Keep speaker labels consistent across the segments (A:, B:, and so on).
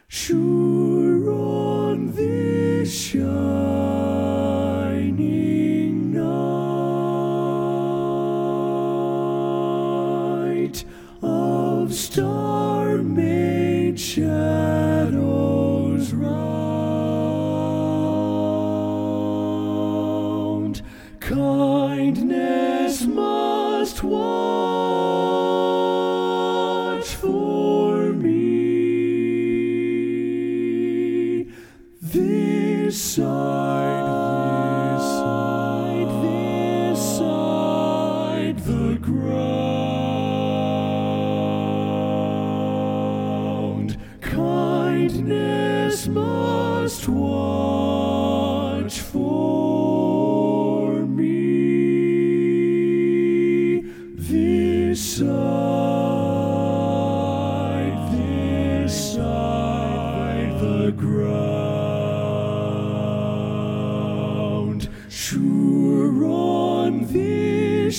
A: Sure on this shining night of star-made shadows round, kindness must watch for me. This side the ground. Kindness must watch for me. This side the ground. Sure on this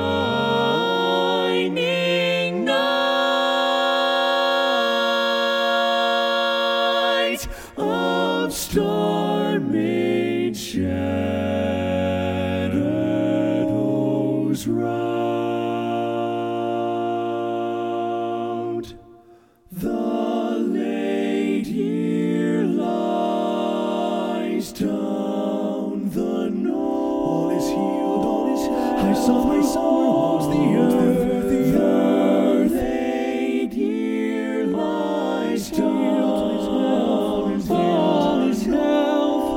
A: shining night of star-made shadows round, the late year lies down the north. All is healed, all is held. High summer holds the earth. The late year lies down. All is health.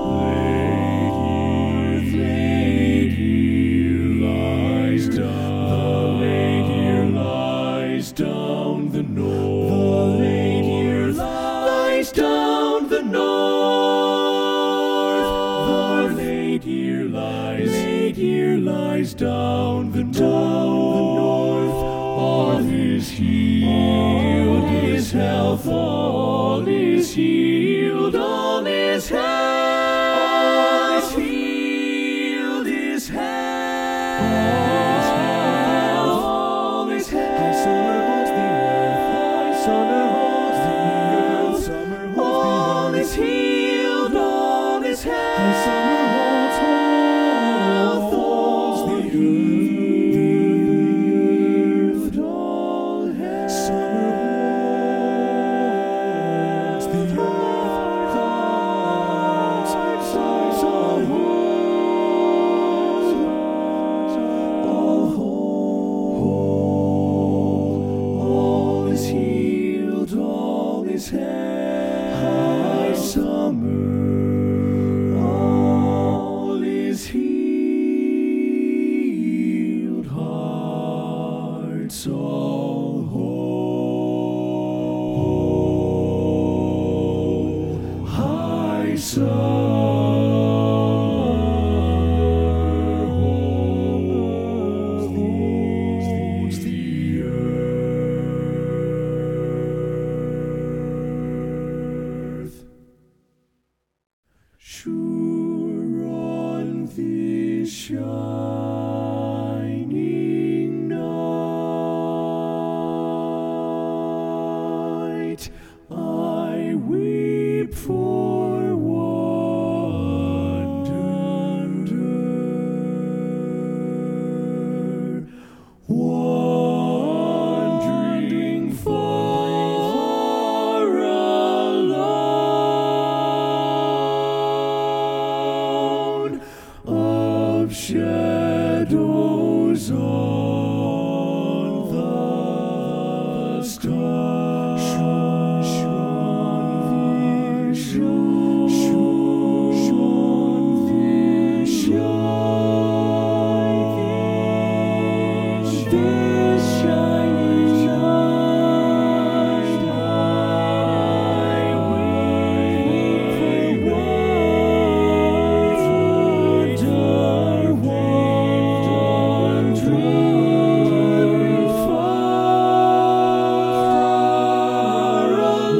A: Late year lies down. The late year lies down the north. The late year lies down the north. The late year lies down the north. All is healed, is health. All is healed, all is health. All is healed, is health. All is health. High summer holds the earth. High summer holds the earth. Summer holds all is healed, all is health. High summer holds the earth. All health. Summer holds the earth. All whole. All is healed, all is health. High summer, all is healed. Hearts all whole. High summer holds the earth. Sure on this shining night, I weep for wonder, wandering far alone, of shadows on the star. This shining night, I weep for wandering far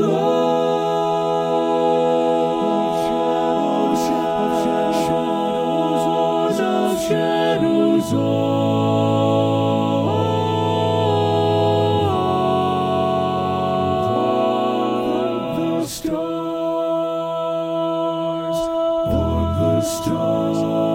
A: alone, shadows on the stars. stars.